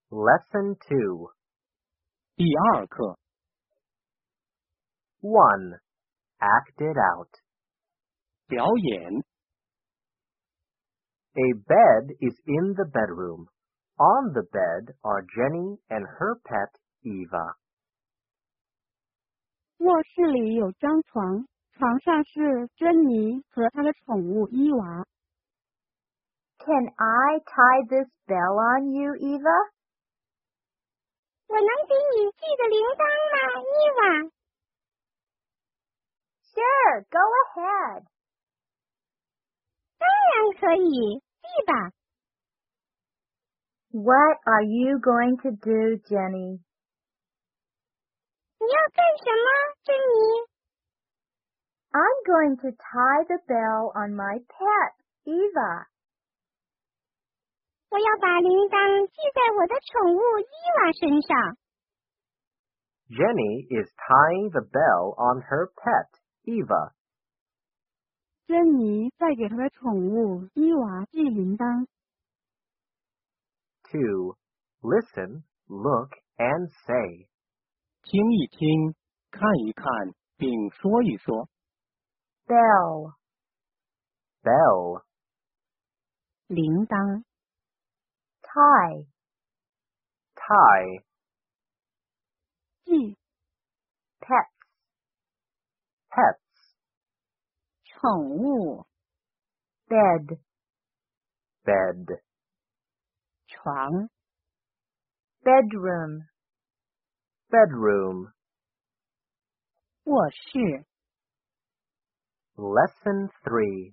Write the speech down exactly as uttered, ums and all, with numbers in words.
Lesson two. 第二课 one. Act it out. 表演 A bed is in the bedroom. On the bed are Jenny and her pet, Eva. 卧室里有张床，床上是珍妮和她的宠物伊娃。 Can I tie this bell on you, Eva? 我能给你系个铃铛吗，伊娃？ Sure, go ahead. 当然可以，系吧。 What are you going to do, Jenny? 你要干什么，珍妮？ I'm going to tie the bell on my pet, Eva. 我要把铃铛系在我的宠物伊娃身上。 Jenny is tying the bell on her pet, Eva. 珍妮在给她的宠物伊娃系铃铛。 two. Listen, look, and say. 听一听，看一看，并说一说。 Bell, Bell, 铃铛， tie, tie, 系， pets, pets, 宠物， bed, bed, 床， bedroom, bedroom. 卧室。 Lesson three.